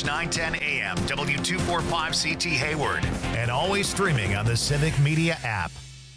WBZH 910 AM, W245CT Hayward, and always streaming on the Civic Media app.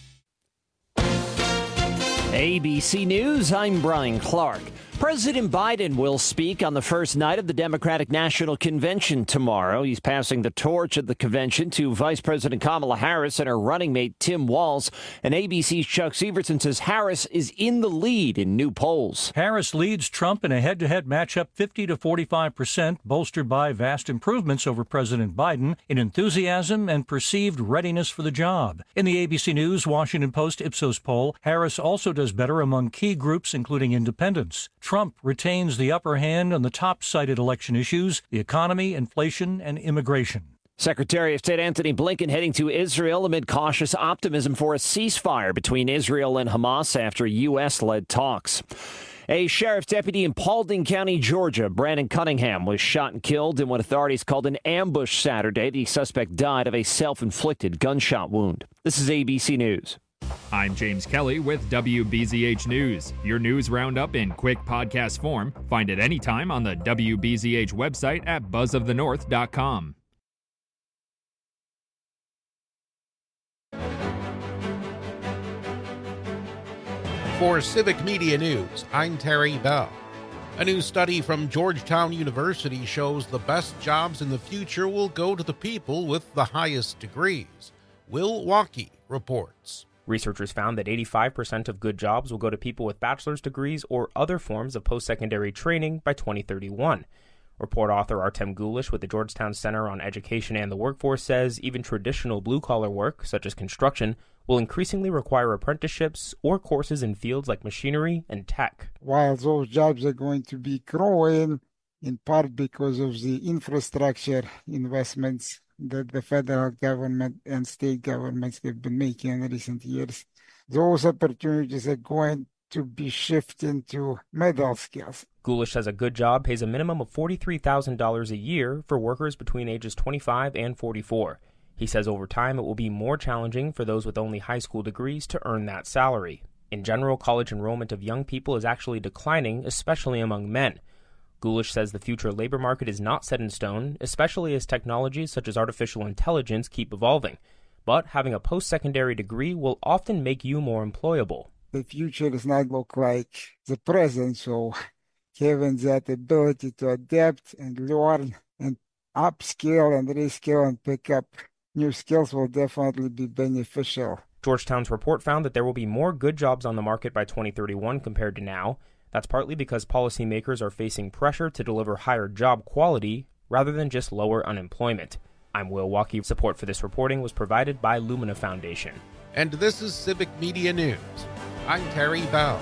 ABC News, I'm Brian Clark. President Biden will speak on the first night of the Democratic National Convention tomorrow. He's passing the torch at the convention to Vice President Kamala Harris and her running mate Tim Walz. And ABC's Chuck Severson says Harris is in the lead in new polls. Harris leads Trump in a head-to-head matchup 50 to 45%, bolstered by vast improvements over President Biden in enthusiasm and perceived readiness for the job. In the ABC News Washington Post Ipsos poll, Harris also does better among key groups, including independents. Trump retains the upper hand on the top-cited election issues, the economy, inflation, and immigration. Secretary of State Antony Blinken heading to Israel amid cautious optimism for a ceasefire between Israel and Hamas after U.S.-led talks. A sheriff's deputy in Paulding County, Georgia, Brandon Cunningham, was shot and killed in what authorities called an ambush Saturday. The suspect died of a self-inflicted gunshot wound. This is ABC News. I'm James Kelly with WBZH News, your news roundup in quick podcast form. Find it anytime on the WBZH website at buzzofthenorth.com. For Civic Media News, I'm Terry Bell. A new study from Georgetown University shows the best jobs in the future will go to the people with the highest degrees. Will Walkie reports. Researchers found that 85% of good jobs will go to people with bachelor's degrees or other forms of post-secondary training by 2031. Report author Artem Gulish with the Georgetown Center on Education and the Workforce says even traditional blue-collar work, such as construction, will increasingly require apprenticeships or courses in fields like machinery and tech. While those jobs are going to be growing, in part because of the infrastructure investments that the federal government and state governments have been making in recent years, those opportunities are going to be shifting to middle skills. Gulish says a good job pays a minimum of $43,000 a year for workers between ages 25 and 44. He says over time it will be more challenging for those with only high school degrees to earn that salary. In general, college enrollment of young people is actually declining, especially among men. Gulish says the future labor market is not set in stone, especially as technologies such as artificial intelligence keep evolving. But having a post-secondary degree will often make you more employable. The future does not look like the present, so having that ability to adapt and learn and upskill and reskill and pick up new skills will definitely be beneficial. Georgetown's report found that there will be more good jobs on the market by 2031 compared to now. That's partly because policymakers are facing pressure to deliver higher job quality rather than just lower unemployment. I'm Will Walkie. Support for this reporting was provided by Lumina Foundation. And this is Civic Media News. I'm Terry Bell.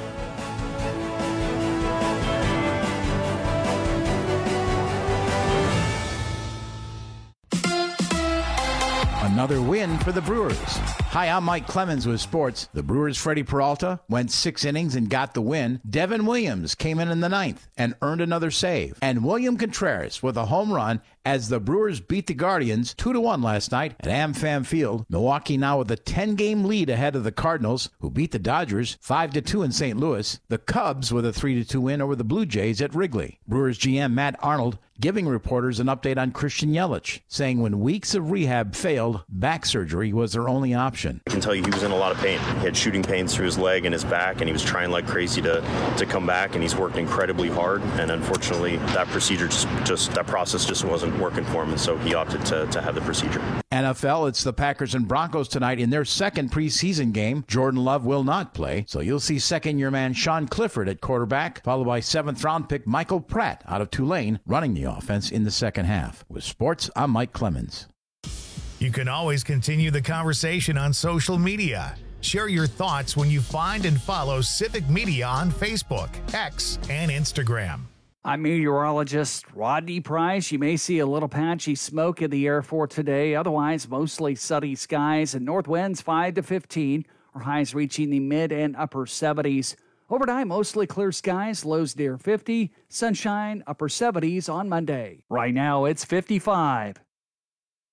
Another win for the Brewers. Hi, I'm Mike Clemens with sports. The Brewers' Freddie Peralta went 6 innings and got the win. Devin Williams came in the 9th and earned another save. And William Contreras with a home run as the Brewers beat the Guardians 2-1 last night at AmFam Field. Milwaukee now with a 10-game lead ahead of the Cardinals, who beat the Dodgers 5-2 in St. Louis. The Cubs with a 3-2 win over the Blue Jays at Wrigley. Brewers GM Matt Arnold giving reporters an update on Christian Yelich, saying when weeks of rehab failed, back surgery was their only option. I can tell you he was in a lot of pain. He had shooting pains through his leg and his back, and he was trying like crazy to come back, and he's worked incredibly hard. And unfortunately, that procedure that process just wasn't working for him, and so he opted to have the procedure. NFL, it's the Packers and Broncos tonight in their second preseason game. Jordan Love will not play, so you'll see second-year man Sean Clifford at quarterback, followed by 7th-round pick Michael Pratt out of Tulane running the offense in the second half. With sports, I'm Mike Clemens. You can always continue the conversation on social media. Share your thoughts when you find and follow Civic Media on Facebook, X, and Instagram. I'm meteorologist Rodney Price. You may see a little patchy smoke in the air for today. Otherwise, mostly sunny skies and north winds 5 to 15. Our highs reaching the mid and upper 70s. Overnight, mostly clear skies, lows near 50. Sunshine, upper 70s on Monday. Right now, it's 55.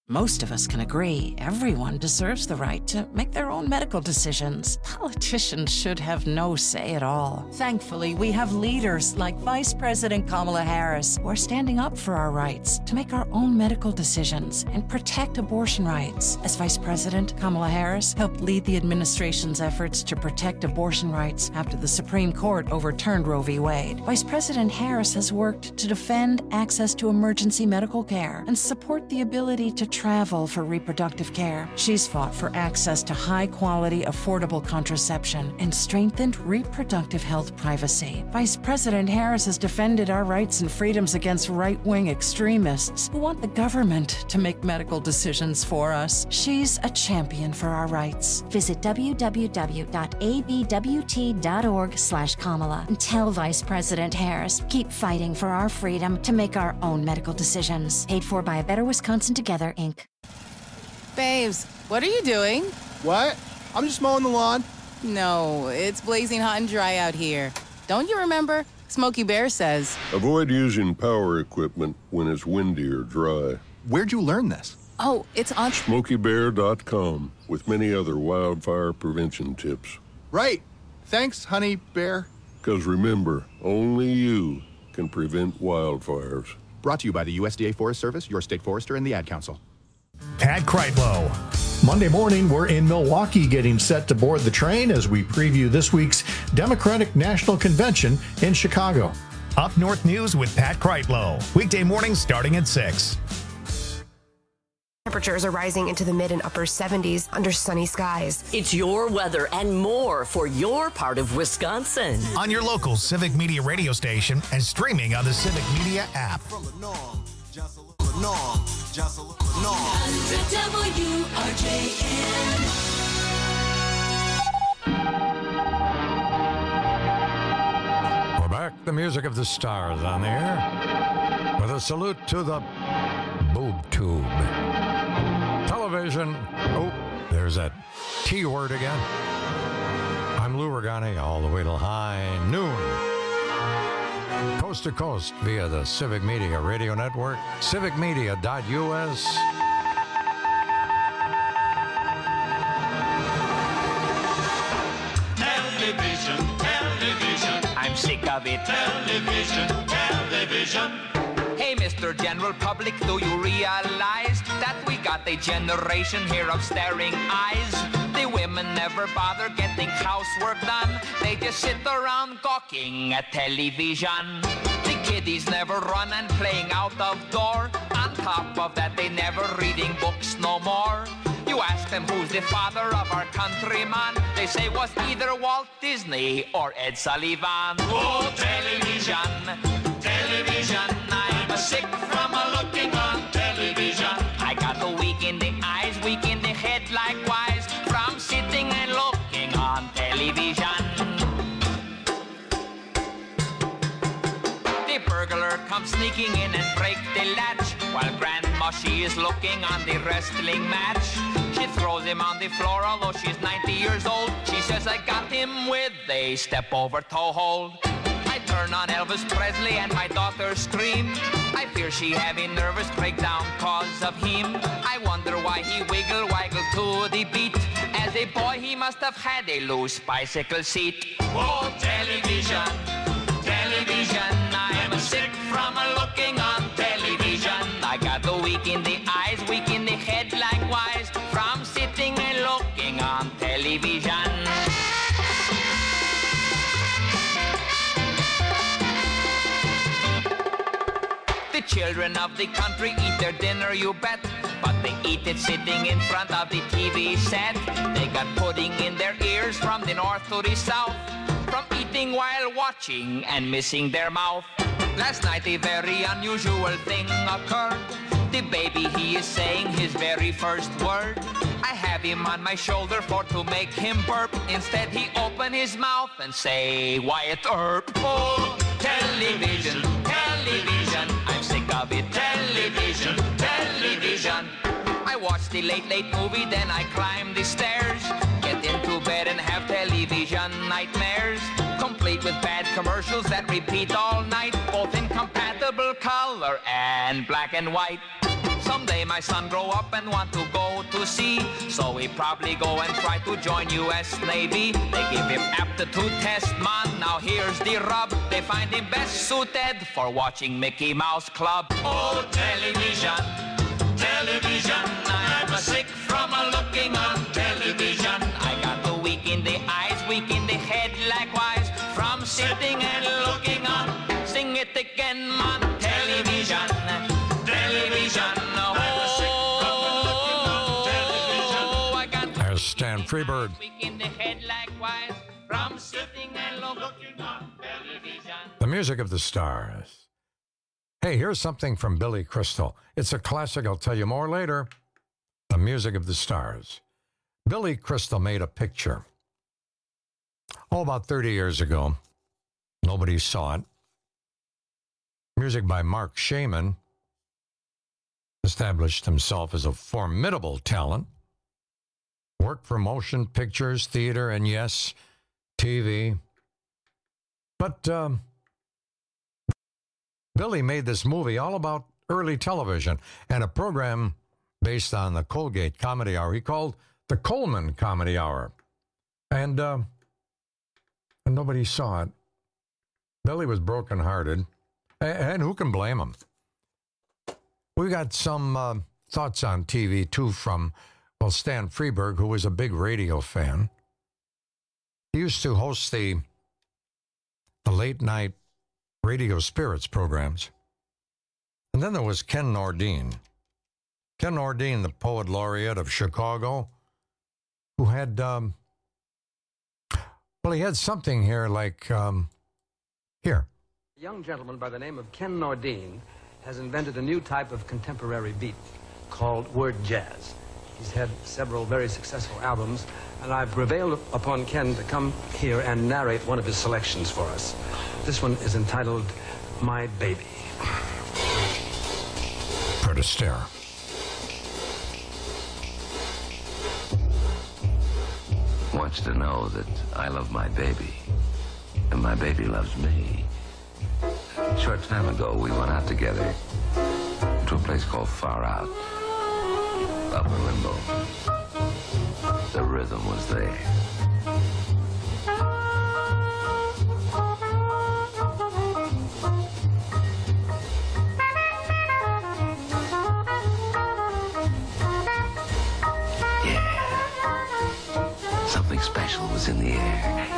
Most of us can agree everyone deserves the right to make their own medical decisions. Politicians should have no say at all. Thankfully, we have leaders like Vice President Kamala Harris who are standing up for our rights to make our own medical decisions and protect abortion rights. As Vice President, Kamala Harris helped lead the administration's efforts to protect abortion rights after the Supreme Court overturned Roe v. Wade. Vice President Harris has worked to defend access to emergency medical care and support the ability to travel for reproductive care. She's fought for access to high-quality, affordable contraception and strengthened reproductive health privacy. Vice President Harris has defended our rights and freedoms against right-wing extremists who want the government to make medical decisions for us. She's a champion for our rights. Visit www.abwt.org/Kamala and tell Vice President Harris, keep fighting for our freedom to make our own medical decisions. Paid for by A Better Wisconsin Together, Inc. Babes, what are you doing? What? I'm just mowing the lawn. No, it's blazing hot and dry out here. Don't you remember? Smokey Bear says, avoid using power equipment when it's windy or dry. Where'd you learn this? Oh, it's on SmokeyBear.com with many other wildfire prevention tips. Right. Thanks, Honey Bear. Because remember, only you can prevent wildfires. Brought to you by the USDA Forest Service, your state forester, and the Ad Council. Pat Kreitlow. Monday morning, we're in Milwaukee getting set to board the train as we preview this week's Democratic National Convention in Chicago. Up North News with Pat Kreitlow. Weekday mornings starting at 6. Temperatures are rising into the mid and upper 70s under sunny skies. It's your weather and more for your part of Wisconsin. On your local Civic Media radio station and streaming on the Civic Media app. We're back. The music of the stars on the air with a salute to the boob tube. Television. Oh, there's that T word again. I'm Lou Regani, all the way till high noon. Coast to coast via the Civic Media Radio Network, civicmedia.us. Television. I'm sick of it. Television. Hey, Mr. General Public, do you realize that we got a generation here of staring eyes? The women never bother getting housework done. They just sit around gawking at television. The kiddies never run and playing out of door. On top of that, they never reading books no more. You ask them who's the father of our countryman, they say was either Walt Disney or Ed Sullivan. Oh, television, television, I'm sick from looking on television. I got a weak in the eyes, weak in the head likewise, from sitting and looking on television. The burglar comes sneaking in and break the latch, while Grandma, she is looking on the wrestling match. She throws him on the floor, although she's 90 years old. She says, I got him with a step-over toe hold. I turn on Elvis Presley and my daughter scream. I fear she having nervous breakdown cause of him. I wonder why he wiggle to the beat. As a boy, he must have had a loose bicycle seat. Oh, television, television, I'm sick from looking on television. I got the weak in the eyes, weak in the head likewise, from sitting and looking on television. The children of the country eat their dinner, you bet, but they eat it sitting in front of the TV set. They got pudding in their ears from the north to the south, from eating while watching and missing their mouth. Last night a very unusual thing occurred. The baby, he is saying his very first word. I have him on my shoulder for to make him burp. Instead he open his mouth and say, Wyatt Earp. Oh, television, television, I'm sick of it. Television, television. I watch the late movie, then I climb the stairs, get into bed and have television nightmares, complete with bad commercials that repeat all night, both in compatible color and black and white. Someday my son grow up and want to go to sea, so he probably go and try to join U.S. Navy. They give him aptitude test, man, now here's the rub. They find him best suited for watching Mickey Mouse Club. Oh, television, television, I'm sick from looking on television. I got the weak in the eyes, weak in the head likewise, from sitting and looking on. Sing it again, man, television, television. Oh, I got There's Stan Freberg. weak in the head likewise, from sitting and looking on television. The music of the stars. Hey, here's something from Billy Crystal. It's a classic. I'll tell you more later. The music of the stars. Billy Crystal made a picture. About 30 years ago. Nobody saw it. Music by Mark Shaman. Established himself as a formidable talent. Worked for motion pictures, theater, and yes, TV. But Billy made this movie all about early television and a program based on the Colgate Comedy Hour he called the Coleman Comedy Hour. And nobody saw it. Billy was brokenhearted, and who can blame him? We got some thoughts on TV, too, from, well, Stan Freberg, who was a big radio fan. He used to host the late-night Radio Spirits programs. And then there was Ken Nordine. Ken Nordine, the poet laureate of Chicago, who had, he had something here like, here. A young gentleman by the name of Ken Nordine has invented a new type of contemporary beat called word jazz. He's had several very successful albums, and I've prevailed upon Ken to come here and narrate one of his selections for us. This one is entitled My Baby. Fred Astaire. I want you to know that I love my baby, and my baby loves me. A short time ago, we went out together to a place called Far Out, Upper Limbo. The rhythm was there. Something special was in the air.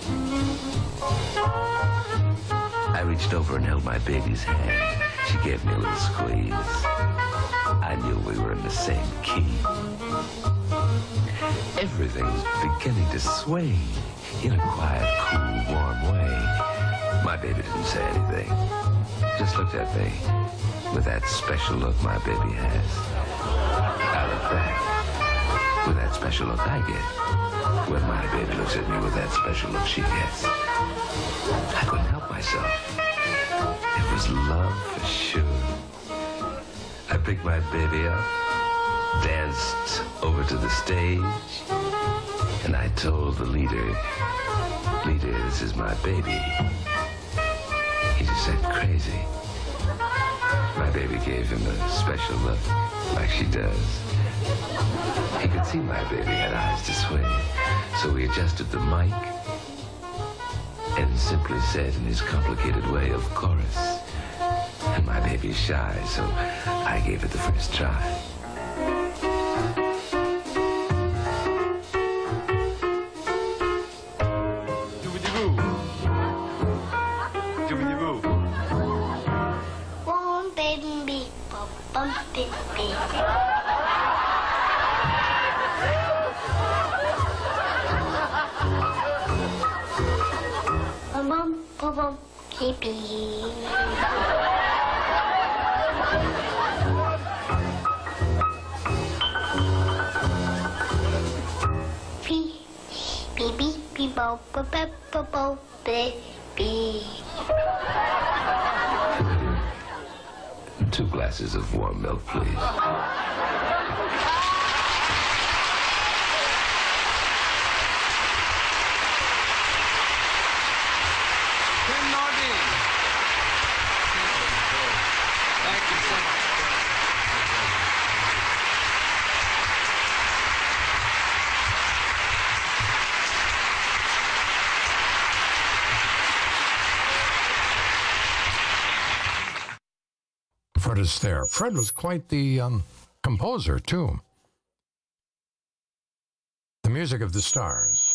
I reached over and held my baby's hand. She gave me a little squeeze. I knew we were in the same key. Everything's beginning to sway in a quiet, cool, warm way. My baby didn't say anything. Just looked at me with that special look my baby has. I look back with that special look I get when my baby looks at me with that special look she gets. I couldn't help myself. It was love for sure. I picked my baby up, danced over to the stage, and I told the leader, this is my baby. He just said, crazy. My baby gave him a special look, like she does. He could see my baby had eyes to swing, so he adjusted the mic and simply said in his complicated way, of course. And my baby's shy, so I gave it the first try. Two glasses of warm milk, please. Ken Nordine. Thank you so much. artist there. Fred was quite the composer, too. The Music of the Stars.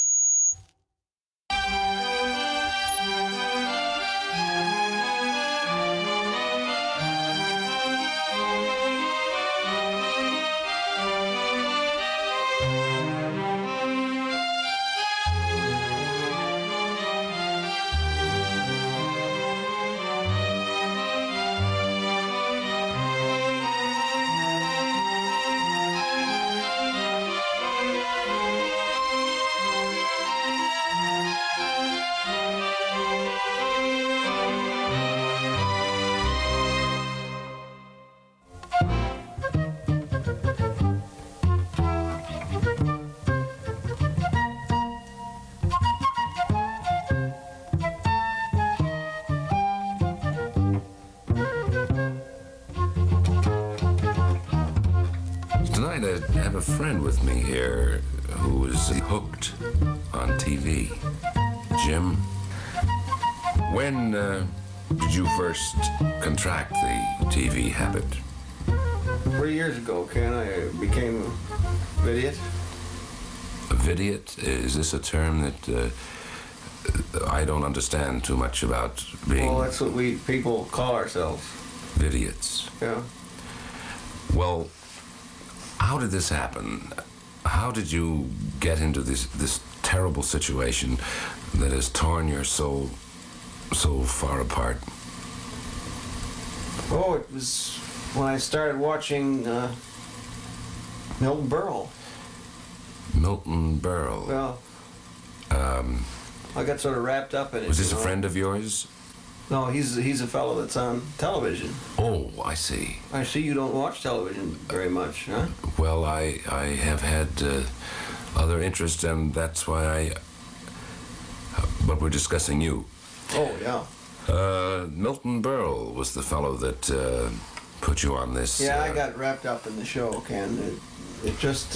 Tonight I have a friend with me here who was hooked on TV. Jim, when did you first contract the TV habit? 3 years ago, Ken, I became a vidiot. A vidiot? Is this a term that I don't understand too much about being... Well, that's what we people call ourselves. Vidiots. Yeah. Well, how did this happen? How did you get into this terrible situation that has torn your soul so far apart? Oh, it was when I started watching Milton Berle. Milton Berle. Well, I got sort of wrapped up in it. Was this a friend of yours? No, he's a fellow that's on television. Oh, I see. I see you don't watch television very much, huh? Well, I have had other interests, and that's why but we're discussing you. Oh, yeah. Milton Berle was the fellow that put you on this. Yeah, I got wrapped up in the show, Ken. It just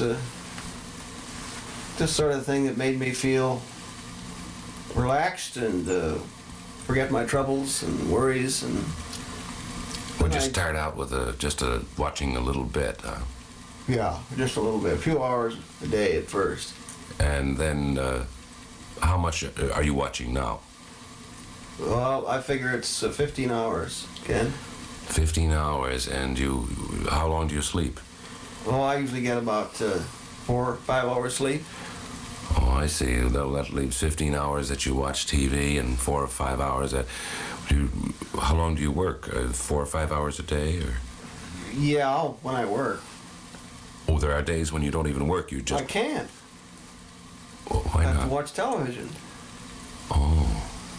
sort of thing that made me feel relaxed and forget my troubles and worries. And would you start out with watching a little bit? Yeah, just a little bit, a few hours a day at first. And then, how much are you watching now? Well, I figure it's 15 hours, Ken. 15 hours, and how long do you sleep? Well, I usually get about 4 or 5 hours sleep. Oh, I see. That leaves 15 hours that you watch TV and 4 or 5 hours that how long do you work? 4 or 5 hours a day, or? Yeah, when I work. Oh, there are days when you don't even work. You just. I can't. Well, why not? I have to watch television. Oh.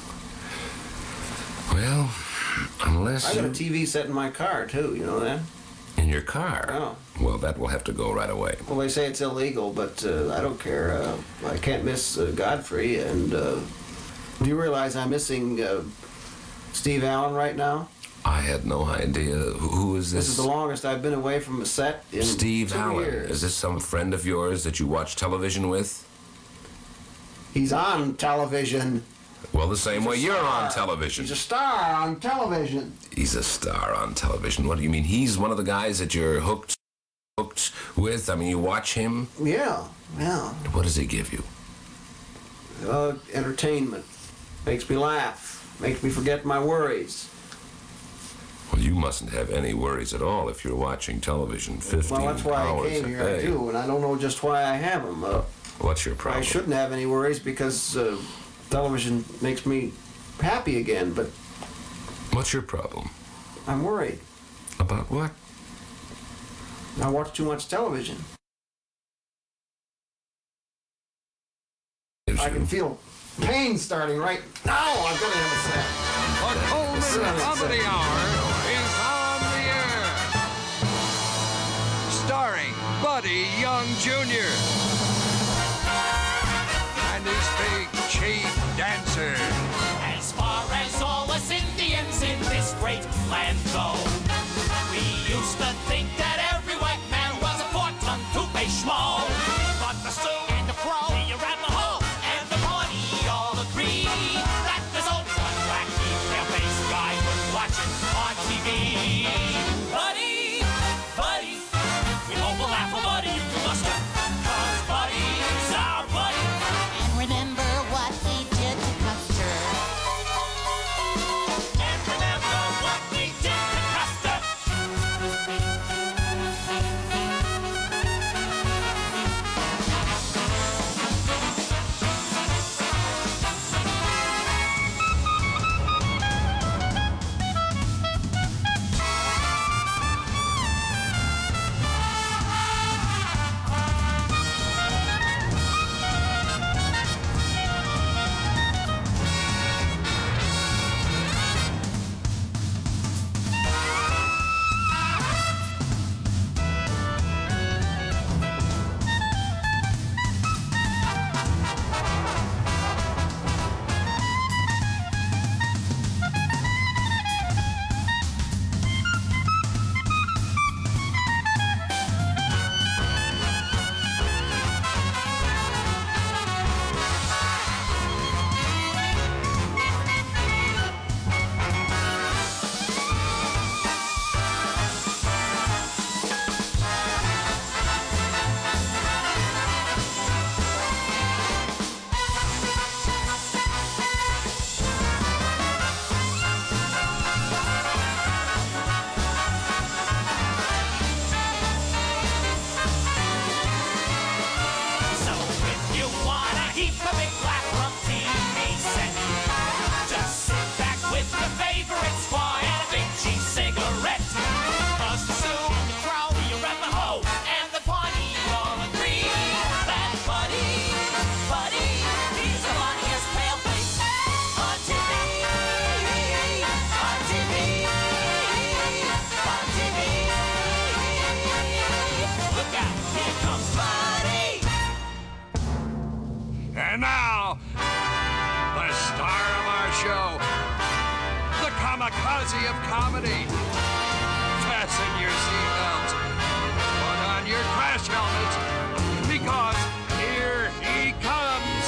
Well, unless I got a TV set in my car too. You know that? In your car? Oh. Well, that will have to go right away. Well, they say it's illegal, but I don't care. I can't miss Godfrey, and do you realize I'm missing Steve Allen right now? I had no idea. Who is this? This is the longest I've been away from a set in Steve 2 Allen. years. Is this some friend of yours that you watch television with? He's on television. Well, the same way you're on television. He's a star on television. He's a star on television. What do you mean? He's one of the guys that you're hooked with? I mean, you watch him? Yeah. What does he give you? Entertainment. Makes me laugh. Makes me forget my worries. Well, you mustn't have any worries at all if you're watching television 15 hours a day. Well, that's why I came here. I do, and I don't know just why I have them. What's your problem? I shouldn't have any worries because television makes me happy again, but... What's your problem? I'm worried. About what? I watch too much television. I can feel pain starting right now. I'm going to have a set. The Coleman Comedy Hour is on the air. Starring Buddy Young Jr. and his big chief dancer. As far as all us Indians in this great land go, we used to think that every white man was a 4-ton two-faced schmo. But the Sioux and the Crow, the Arapaho, and the Pawnee all agree that there's only one wacky pale-faced guy worth watching on TV. The comedy. Fasten your seatbelts. Put on your crash helmets, because here he comes,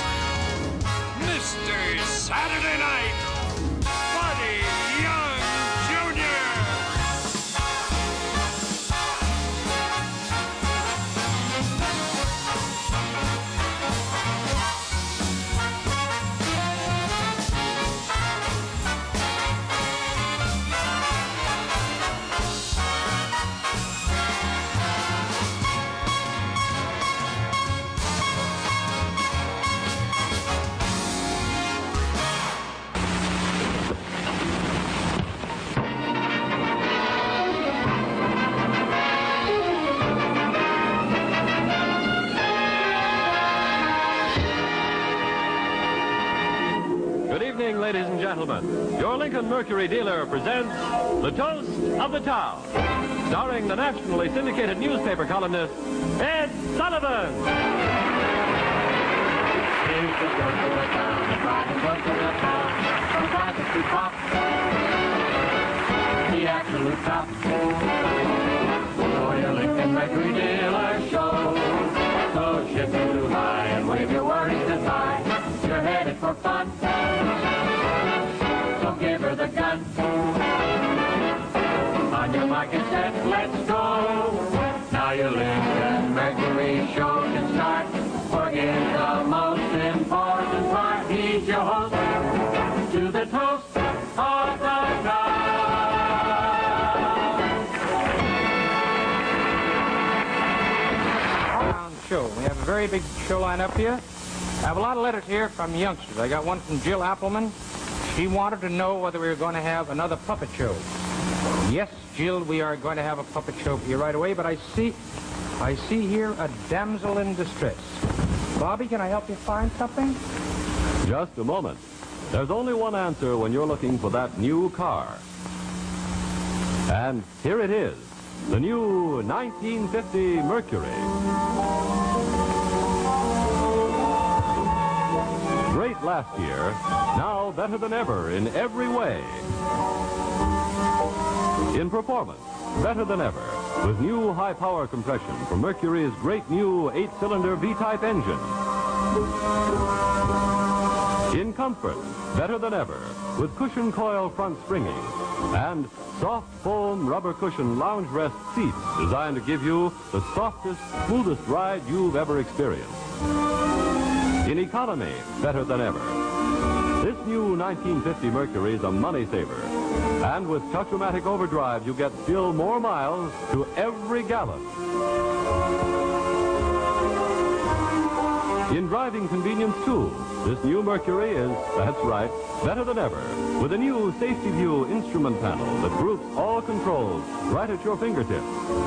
Mr. Saturday Night, Buddy Young Jr. Good evening, ladies and gentlemen. Your Lincoln Mercury dealer presents The Toast of the Town, starring the nationally syndicated newspaper columnist, Ed Sullivan. Here's the toast of the town, the toast of the town, from classic to pop, the absolute top. For your Lincoln Mercury dealer show, so shift it too high and wave your worries goodbye. You're headed for fun, so give her the gun. On your mark and set, let's go. Now your Lincoln Mercury show can start. Forget the most important part. He's your host to the toast of the town. Show. We have a very big show line up here. I have a lot of letters here from youngsters. I got one from Jill Appleman. She wanted to know whether we were going to have another puppet show. Yes, Jill, we are going to have a puppet show for you right away, but I see here a damsel in distress. Bobby, can I help you find something? Just a moment. There's only one answer when you're looking for that new car. And here it is, the new 1950 Mercury. Great last year, now better than ever in every way. In performance, better than ever, with new high-power compression from Mercury's great new 8-cylinder V-type engine. In comfort, better than ever, with cushion coil front springing and soft foam rubber cushion lounge rest seats designed to give you the softest, smoothest ride you've ever experienced. In economy, better than ever. This new 1950 Mercury is a money saver. And with Touch-O-Matic Overdrive, you get still more miles to every gallon. In driving convenience, too, this new Mercury is, that's right, better than ever, with a new Safety View instrument panel that groups all controls right at your fingertips.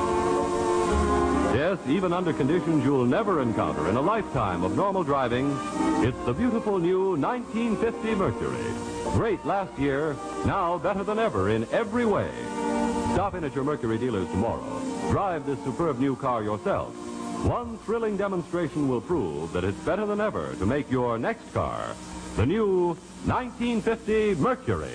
Yes, even under conditions you'll never encounter in a lifetime of normal driving, it's the beautiful new 1950 Mercury. Great last year, now better than ever in every way. Stop in at your Mercury dealers tomorrow. Drive this superb new car yourself. One thrilling demonstration will prove that it's better than ever to make your next car the new 1950 Mercury.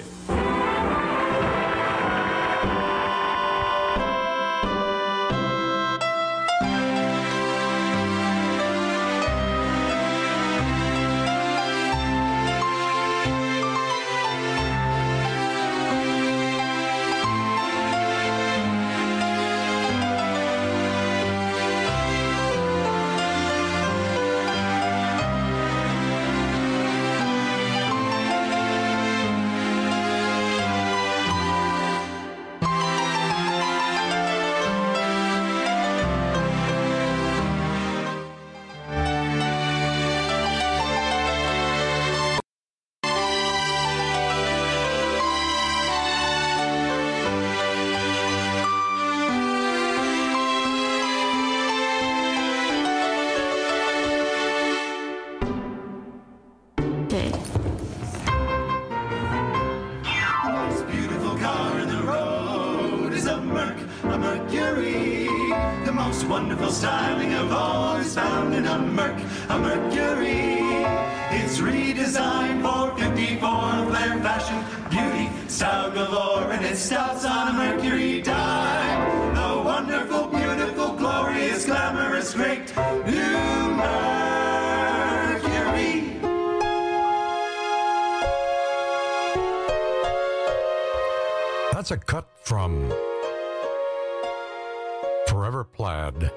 Wonderful styling of all is found in a Mercury. It's redesigned for 54 flair fashion, beauty, Style galore, and it stops on a Mercury dime. The wonderful, beautiful, glorious, glamorous, great new Mercury. That's a cut from Forever Plaid.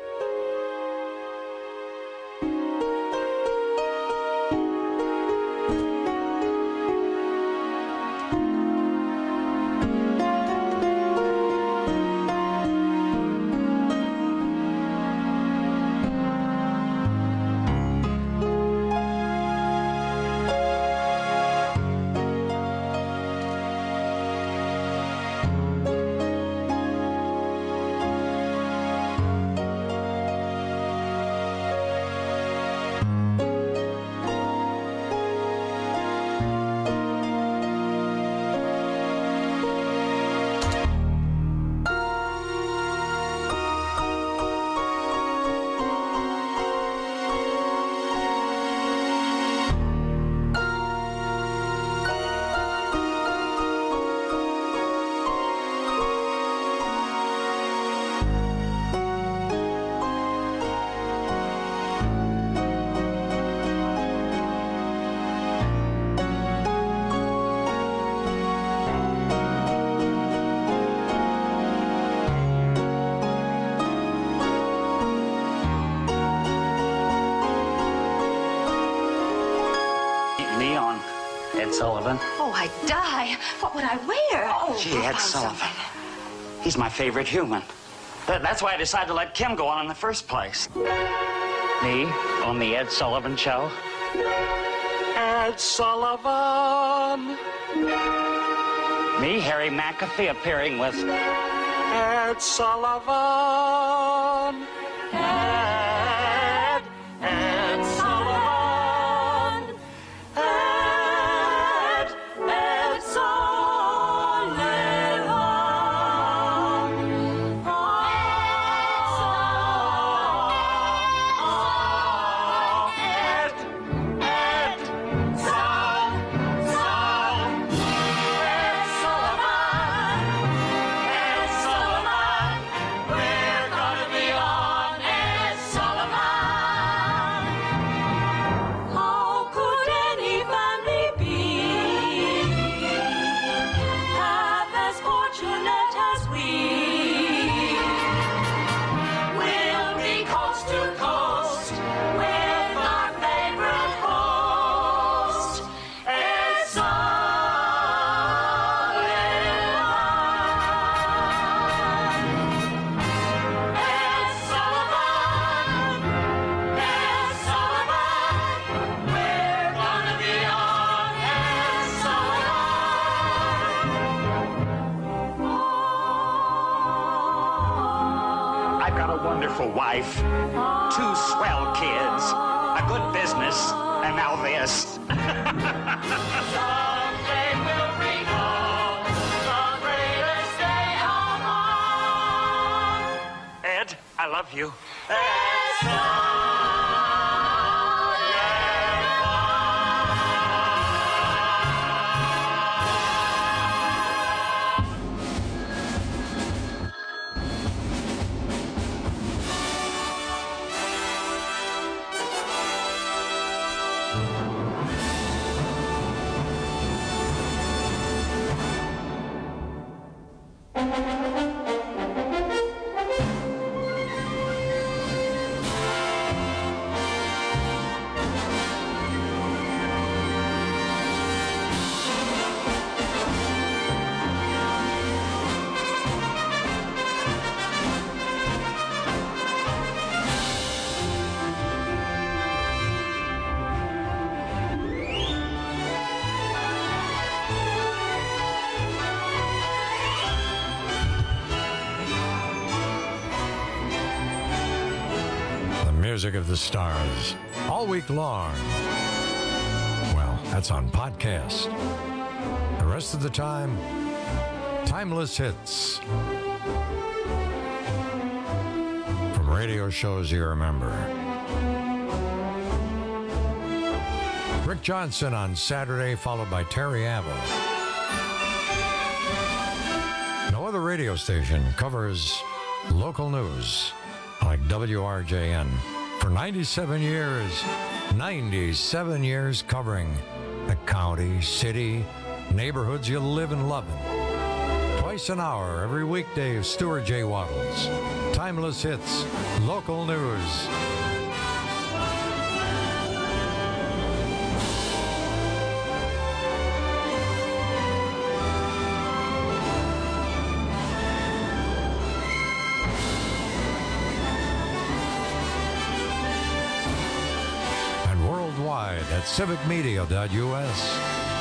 Sullivan. Oh, I'd die. What would I wear? Oh, Gee, Ed Sullivan. He's my favorite human. That's why I decided to let Kim go on in the first place. Me on the Ed Sullivan Show. Ed Sullivan. Me, Harry McAfee, appearing with Ed Sullivan. Ed Sullivan. Wife, 2 swell kids, a good business, and now this. Someday we'll recall the greatest day of all. Ed, I love you. Music of the Stars all week long. Well, that's on podcast. The rest of the time, timeless hits from radio shows you remember. Rick Johnson on Saturday, followed by Terry Avil. radio station covers local news like WRJN for 97 years. 97 years covering the county, city, neighborhoods you live and love in. Twice an hour every weekday, Stuart J. Waddles. Timeless hits, local news. At civicmedia.us.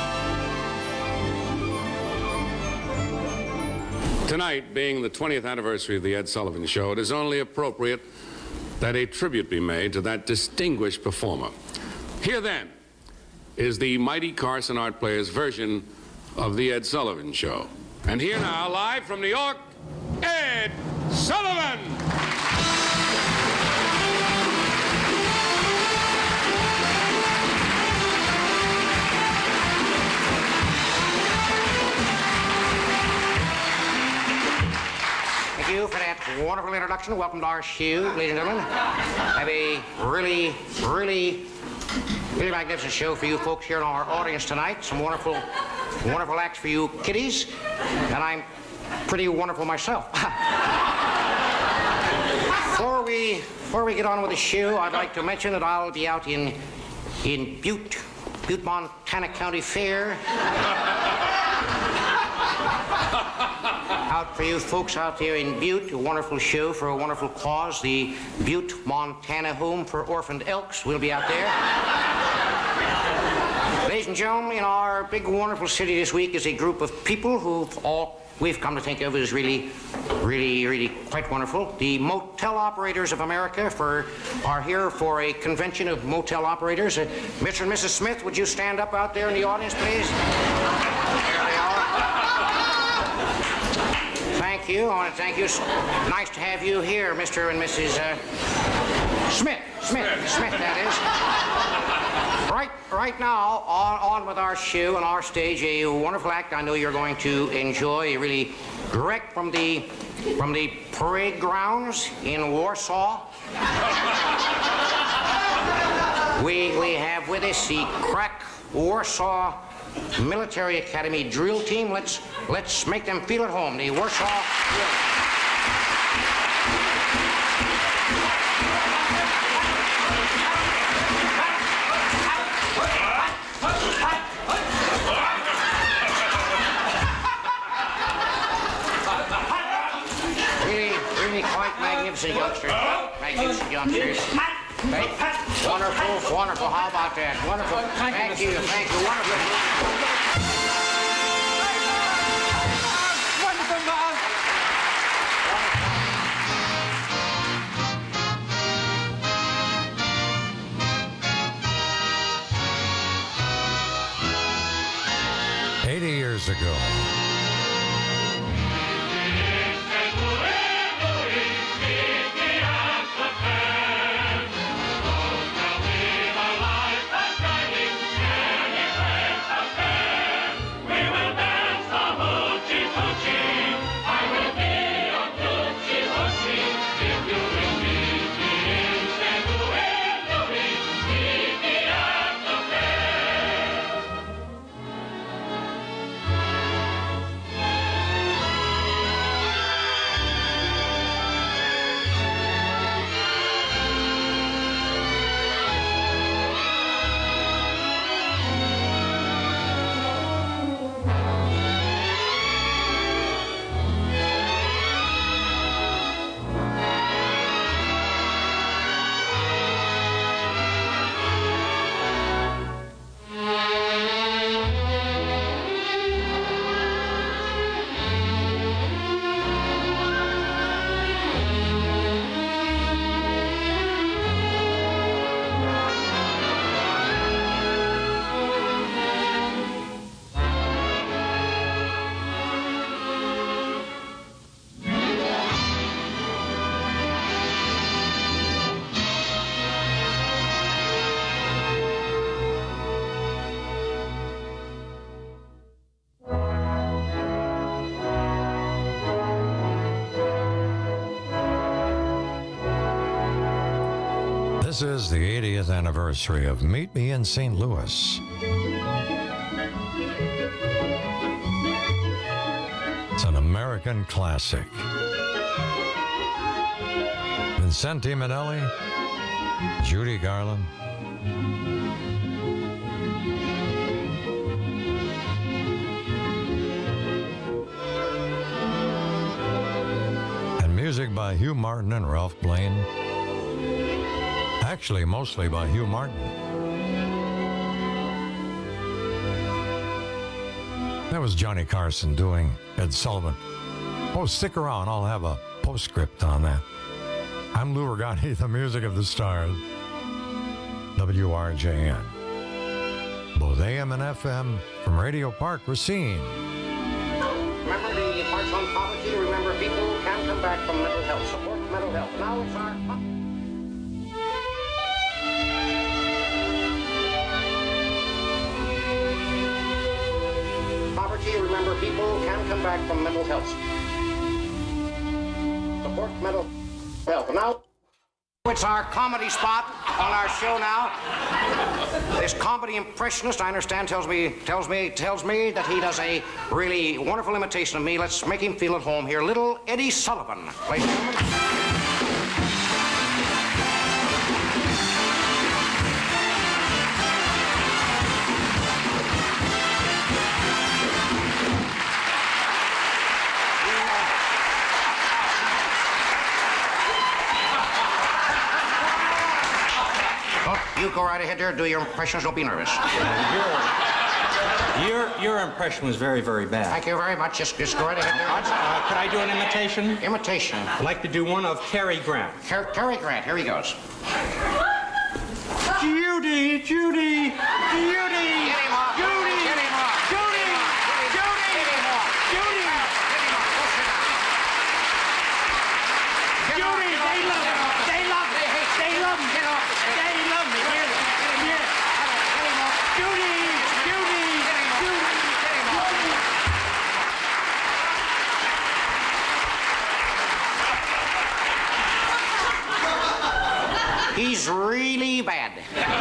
Tonight, being the 20th anniversary of the Ed Sullivan Show, it is only appropriate that a tribute be made to that distinguished performer. Here, then, is the Mighty Carson Art Players version of the Ed Sullivan Show. And here now, live from New York, Ed Sullivan! Thank you for that wonderful introduction. Welcome to our show, ladies and gentlemen. I have a really magnificent show for you folks here in our audience tonight. Some wonderful acts for you kiddies. And I'm pretty wonderful myself. Before we get on with the show, I'd like to mention that I'll be out in Butte, Montana County Fair. Out for you folks out there in Butte, a wonderful show for a wonderful cause, the Butte, Montana Home for Orphaned Elks. We'll be out there. Ladies and gentlemen, in our big, wonderful city this week is a group of people who we've come to think of as really quite wonderful. The Motel Operators of America are here for a convention of motel operators. Mr. and Mrs. Smith, would you stand up out there in the audience, please? There they are. Thank you. I want to thank you. Nice to have you here, Mr. and Mrs. Smith, that is. Right now, on with our show and our stage, a wonderful act I know you're going to enjoy. Really direct from the parade grounds in Warsaw. We have with us the crack Warsaw Military Academy drill team. Let's make them feel at home. The Warsaw drill. Really quite magnificent youngsters. Magnificent youngsters. Right? Wonderful. How about that? Wonderful. Thank you. Wonderful. Wonderful, Mom. 80 years ago. This is the 80th anniversary of Meet Me in St. Louis. It's an American classic. Vincente Minnelli, Judy Garland, and music by Hugh Martin and Ralph Blaine. Actually, mostly by Hugh Martin. That was Johnny Carson doing Ed Sullivan. Oh, stick around. I'll have a postscript on that. I'm Lou Ragani, the music of the stars. WRJN. Both AM and FM from Radio Park Racine. Remember the parts on poverty. Remember people can come back from mental health. Support mental health. Now it's our... Poverty, remember, people can come back from mental health. Support mental health. Now, it's our comedy spot on our show now. This comedy impressionist, I understand, tells me that he does a really wonderful imitation of me. Let's make him feel at home here. Little Eddie Sullivan, ladies and gentlemen. You go right ahead there, do your impressions, don't be nervous. Your impression was very, very bad. Thank you very much. Just go right ahead there. Could I do an imitation? Imitation? I'd like to do one of Cary Grant. Cary Grant, here he goes. Judy! Judy! Judy! Get him off! Judy! Get him off! Judy! Judy! Get him off! Judy! Judy! They love me! They love me! They love me! Get off the stage! They love me! Here! Here! Get him off! Judy! Judy! Judy! Get him off! He's really bad.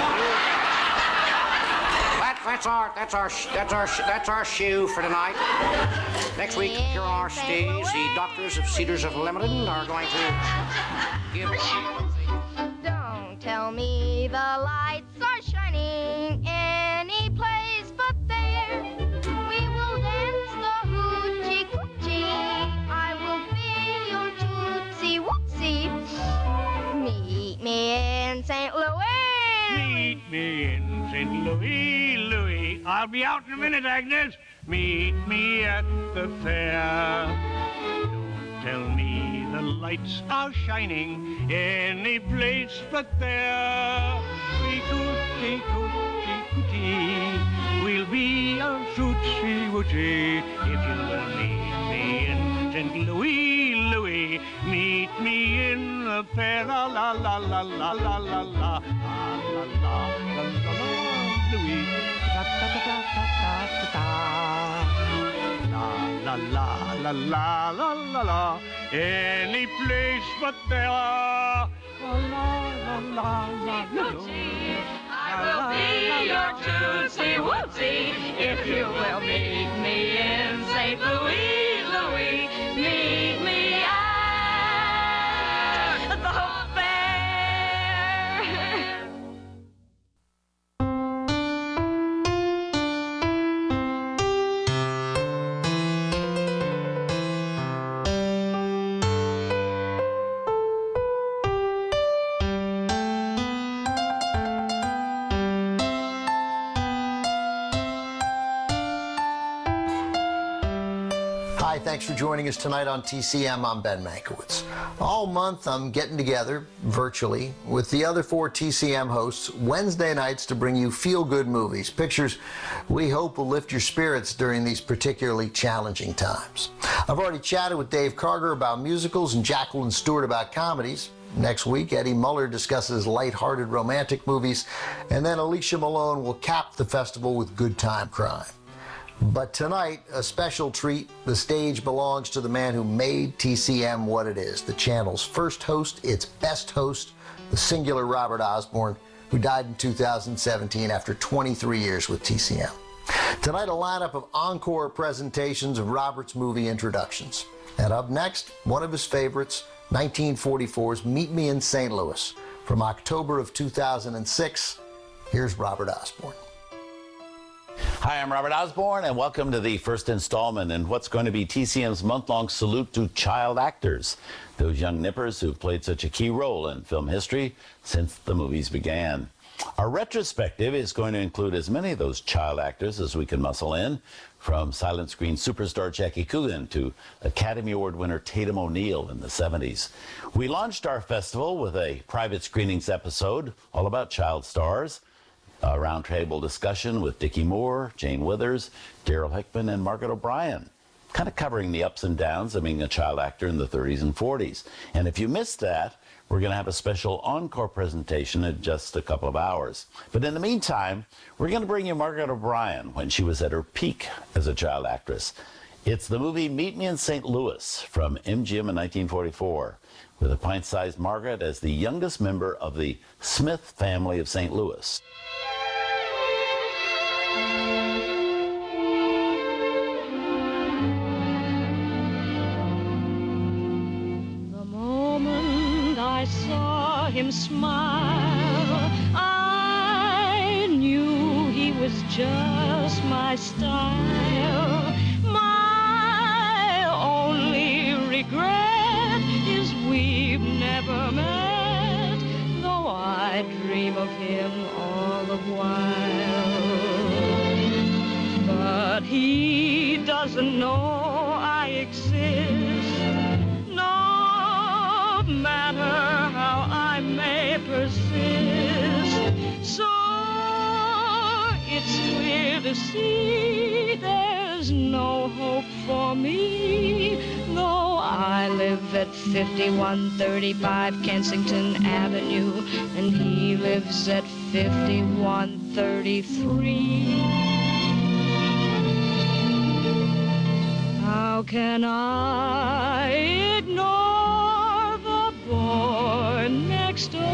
That's our shoe for tonight. Next week here on our stage, the doctors of Cedars of Lebanon are going to give. Don't tell me the lights are shining any place but there. We will dance the hoochie coochie. I will be your tootsie wootsie. Meet me in St. Louis. Meet me in St. Louis, Louis. I'll be out in a minute, Agnes. Meet me at the fair. Don't tell me the lights are shining any place but there. Cootie, cootie, cootie. We'll be a tootsie wootsie if you will meet me in St. Louis, Louis. Meet me in the fair, la la la la la la la la la la la la Louis. Da da da da da da da. La la la la la la la. Any place but there. La la la la la la. I will be your tootsie wootsie if you will meet me in St. Louis, Louis. Meet me at the fair. Hi, thanks for joining us tonight on TCM. I'm Ben Mankiewicz. All month, I'm getting together virtually with the other 4 TCM hosts Wednesday nights to bring you feel-good movies, pictures we hope will lift your spirits during these particularly challenging times. I've already chatted with Dave Karger about musicals and Jacqueline Stewart about comedies. Next week, Eddie Muller discusses light-hearted romantic movies, and then Alicia Malone will cap the festival with good time crime. But tonight, a special treat. The stage belongs to the man who made TCM what it is. The channel's first host, its best host, the singular Robert Osborne, who died in 2017 after 23 years with TCM. Tonight, a lineup of encore presentations of Robert's movie introductions. And up next, one of his favorites, 1944's Meet Me in St. Louis. From October of 2006, here's Robert Osborne. Hi, I'm Robert Osborne, and welcome to the first installment in what's going to be TCM's month-long salute to child actors, those young nippers who've played such a key role in film history since the movies began. Our retrospective is going to include as many of those child actors as we can muscle in, from silent screen superstar Jackie Coogan to Academy Award winner Tatum O'Neal in the 70s. We launched our festival with a private screenings episode all about child stars, a roundtable discussion with Dickie Moore, Jane Withers, Daryl Hickman, and Margaret O'Brien, kind of covering the ups and downs of being a child actor in the 30s and 40s. And if you missed that, we're going to have a special encore presentation in just a couple of hours. But in the meantime, we're going to bring you Margaret O'Brien when she was at her peak as a child actress. It's the movie Meet Me in St. Louis from MGM in 1944, with a pint-sized Margaret as the youngest member of the Smith family of St. Louis. I saw him smile, I knew he was just my style. My only regret is we've never met, though I dream of him all the while. But he doesn't know I exist, no matter how I may persist. So it's clear to see there's no hope for me, though I live at 5135 Kensington Avenue and he lives at 5133. How can I ignore the boy next door?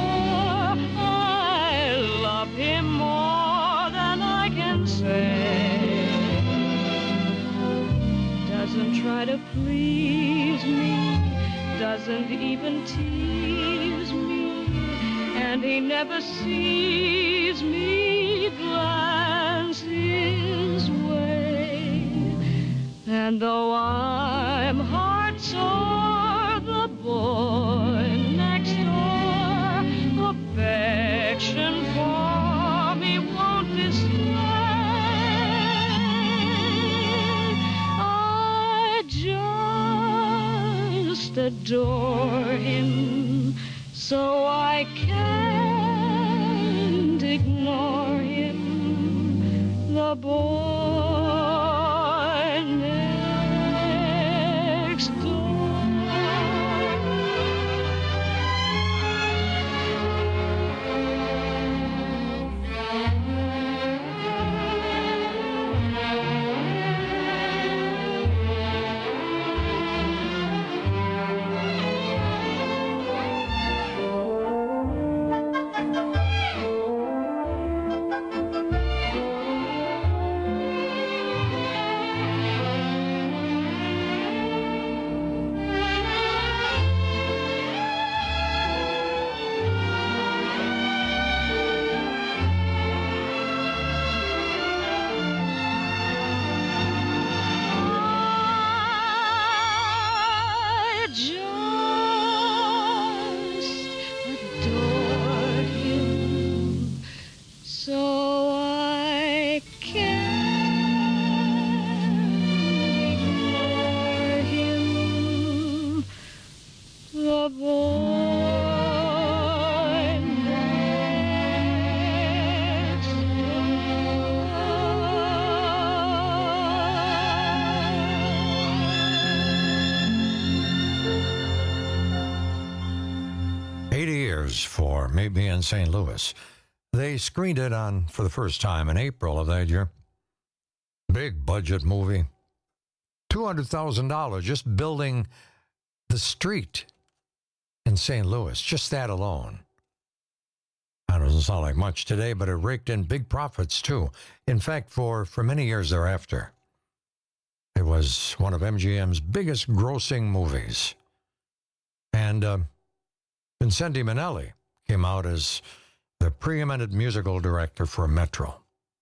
I love him more than I can say. Doesn't try to please me, doesn't even tease me, and he never sees me glance his way. And though I'm heart sore, the boy next door, affection for me won't display. I just adore him, so I can't ignore him, the boy next door. 80 years for Meet Me in St. Louis. They screened it for the first time in April of that year. Big budget movie. $200,000 just building the street in St. Louis, just that alone. That doesn't sound like much today, but it raked in big profits too. In fact, for many years thereafter, it was one of MGM's biggest grossing movies. And Vincente Minnelli came out as the preeminent musical director for Metro.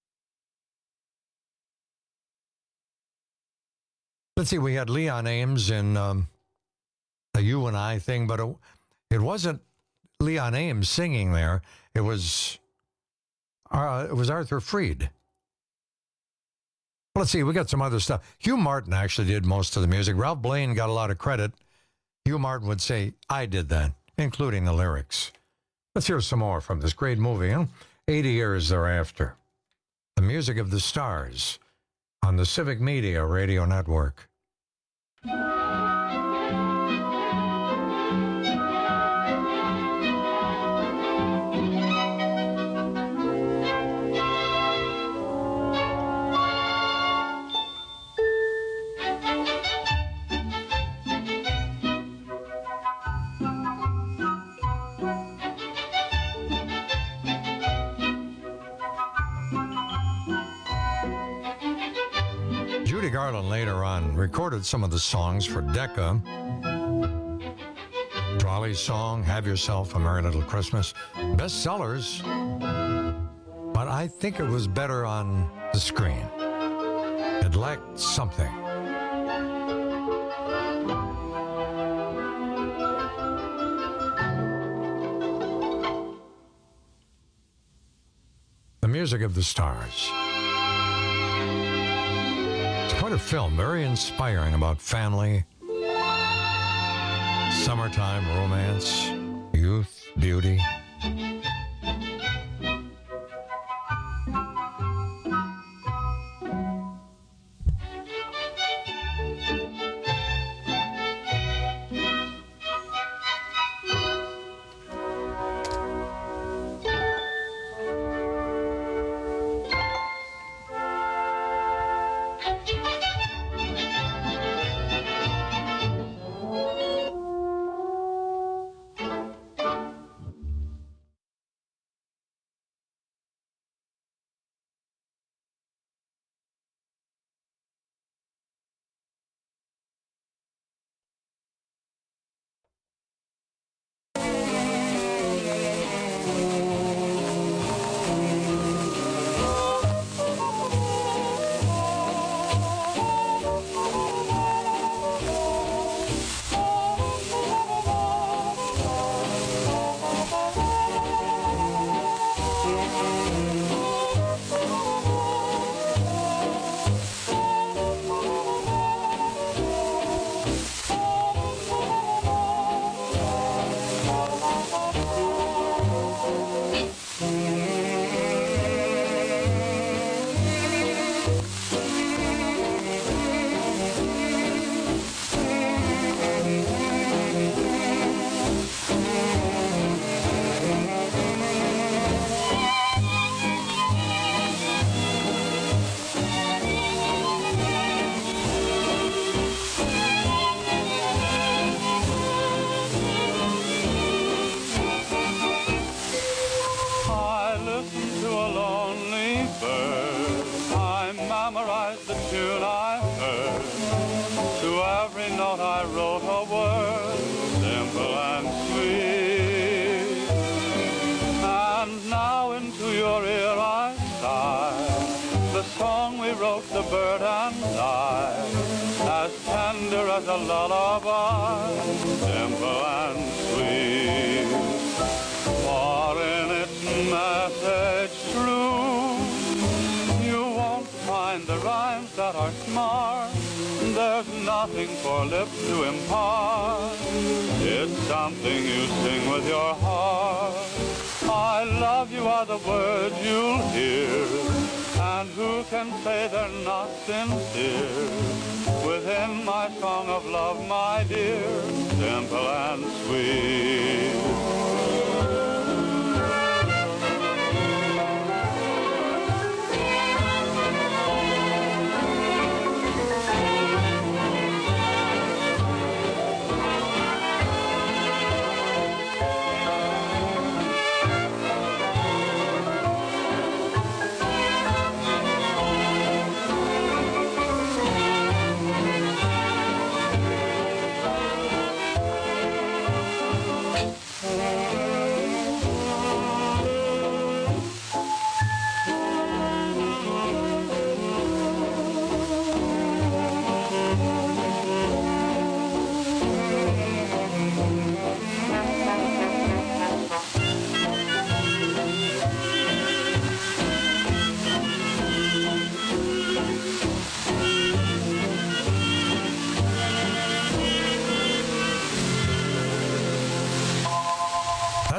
Let's see, we had Leon Ames in the You and I thing, but it wasn't Leon Ames singing there. It was Arthur Freed. Let's see, we got some other stuff. Hugh Martin actually did most of the music. Ralph Blaine got a lot of credit. Hugh Martin would say, I did that, including the lyrics. Let's hear some more from this great movie, huh? 80 years thereafter. The Music of the Stars on the Civic Media Radio Network. Judy Garland later on recorded some of the songs for Decca. Trolley's song, Have Yourself a Merry Little Christmas. Bestsellers, but I think it was better on the screen. It lacked something. The Music of the Stars. Quite a film, very inspiring about family, summertime romance, youth, beauty.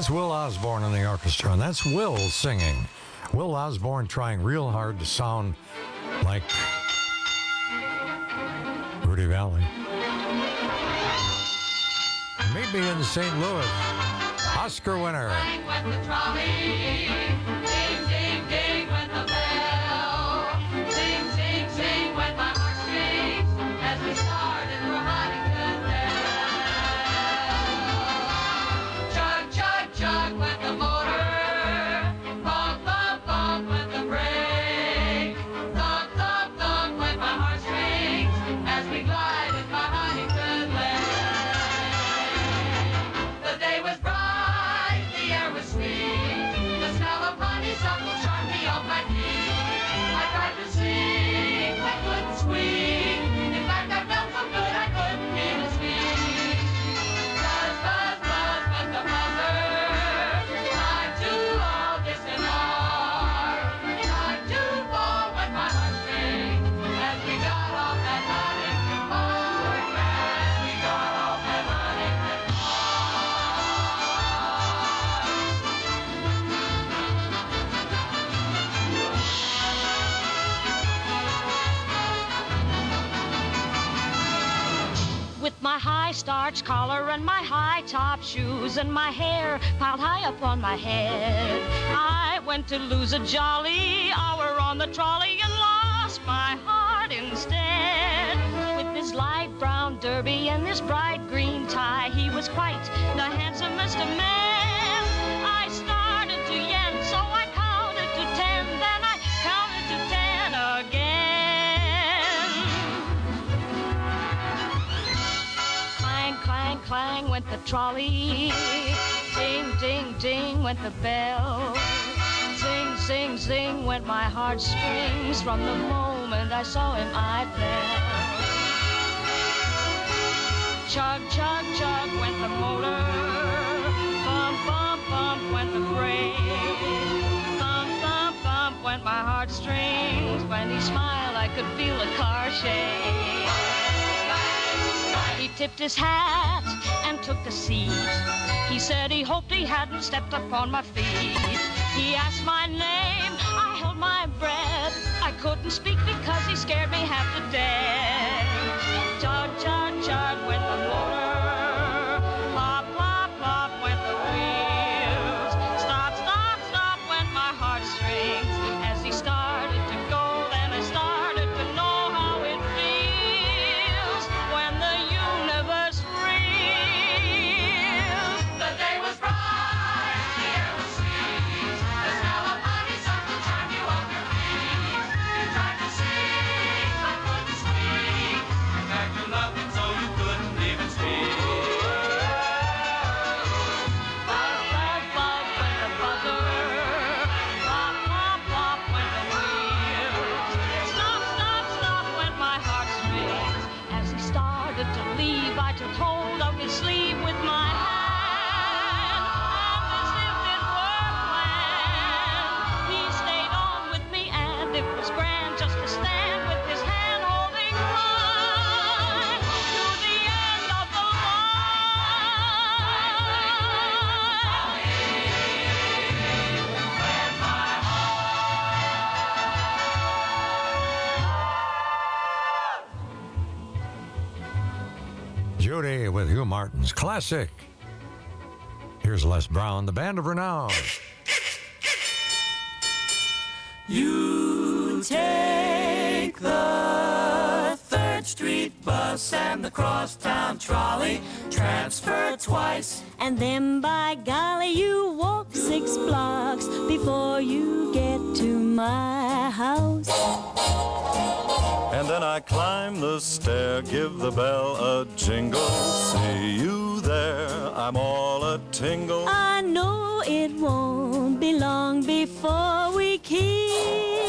That's Will Osborne in the orchestra, and that's Will singing. Will Osborne trying real hard to sound like Rudy Valley. Meet me in St. Louis. Oscar winner. Ding with the trolley. Ding, ding, ding with the bell. Sing, sing, sing with my heartstrings as we started for Huntington Dell. Chug, chug, chug with the motor. Bump, bump, bump with the brake. Thump, thump, thump with my heartstrings as we glided by Huntington Lane. The day was bright, the air was sweet. The smell of honeysuckle charmed me off my feet. I tried to sing, I couldn't squeak. In fact, I felt so good I couldn't even speak. Buzz, buzz, buzz with the buzzer. Time to all distant R. Time to fall with my heartstrings as we got off at Huntington Park. As we got off at Huntington Park. With my high starch collar and my high top shoes and my hair piled high up on my head, I went to lose a jolly hour on the trolley and lost my heart instead. With his light brown derby and this bright green tie, he was quite the handsomest of men. I started to yen, so I counted to 10, then I counted to 10 again. Clang, clang, clang went the trolley. Ding, ding, ding went the bell. Zing, zing, zing went my heartstrings. From the moment I saw him, I fell. Chug, chug, chug went the motor. Bump, bump, bump went the brake. Thump, thump, thump went my heartstrings. When he smiled, I could feel the car shake. He tipped his hat and took the seat. He said he hoped he hadn't stepped upon my feet. He asked my name, I held my breath. I couldn't speak because he scared me half to death. Chug, chug, chug went the motor. Plop, plop, plop went the wheels. Stop, stop, stop went my heartstrings. As he started to go, then I started to know how it feels when the universe reels. The day was bright, the air was sweet. The smell of honeysuckle charmed you off your feet. You tried to sing, but couldn't speak. In fact, you loved him so you couldn't even speak. Buzz, buzz, buzz went the buzzer. Plop, plop, plop went the wheels. Stop, stop, stop went my heartstrings. As he started to leave, I took hold of his sleeve with my hand. And as if it were planned, he stayed on with me, and it was grand just to stand with his hand holding mine to the end of the Judy with Hugh Martin's classic. Here's Les Brown, the Band of Renown. You take the 3rd Street bus and the crosstown trolley, transfer twice. And then, by golly, you walk 6 blocks before you get to my house. And then I climb the stair, give the bell a jingle. See you there, I'm all a tingle. I know it won't be long before we kiss.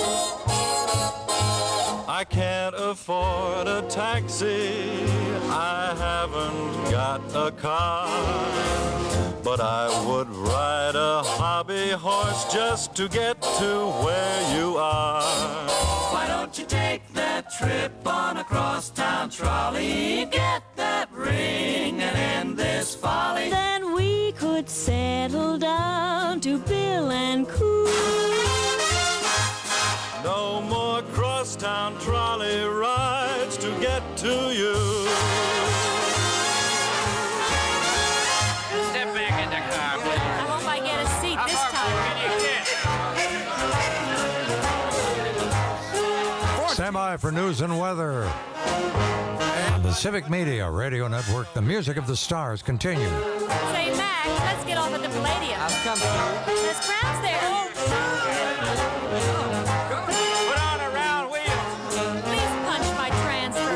I can't afford a taxi, I haven't got a car. But I would ride a hobby horse just to get to where you are. Why don't you take that trip on a crosstown trolley? Get that ring and end this folly. Then we could could settle down to Bill and Coo. No more crosstown trolley rides to get to you. Step back in the car, please. I hope I get a seat How this far time. can you get? Stand by for news and weather. On the Civic Media Radio Network, the music of the stars continues. Say, Mac, let's get off at the Palladium. I'll come to There's crowds there. Put on a round wheel. Please punch my transfer.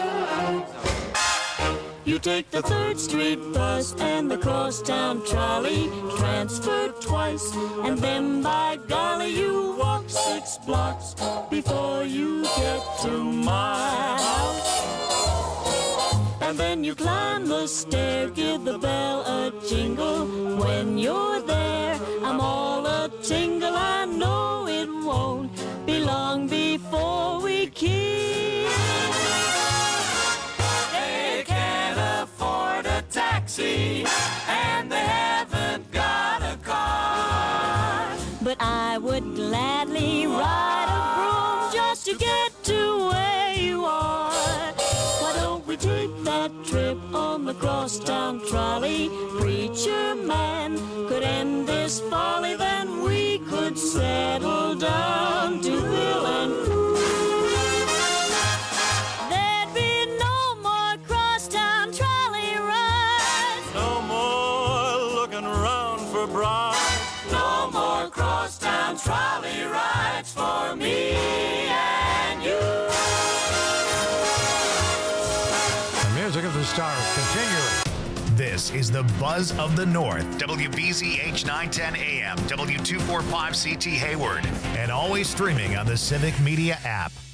You take the 3rd Street bus and the crosstown trolley, transfer twice, and then by golly you walk 6 blocks before you get to my house. And then you climb the stair, give the bell a jingle. When you're there, I'm all a tingle. I know it won't be long before we kiss. They can't afford a taxi, and they haven't got a car. But I would gladly ride a broom just to get to where you are. Why don't we take that trip on the crosstown trolley? Preacher man could end this folly, then we could settle down to Bill and Coo. There'd be no more crosstown trolley rides. No more looking around for brides. No more crosstown trolley rides for me and you. The music of the stars continues. This is the Buzz of the North, WBZH 910 AM, W245CT Hayward, and always streaming on the Civic Media app.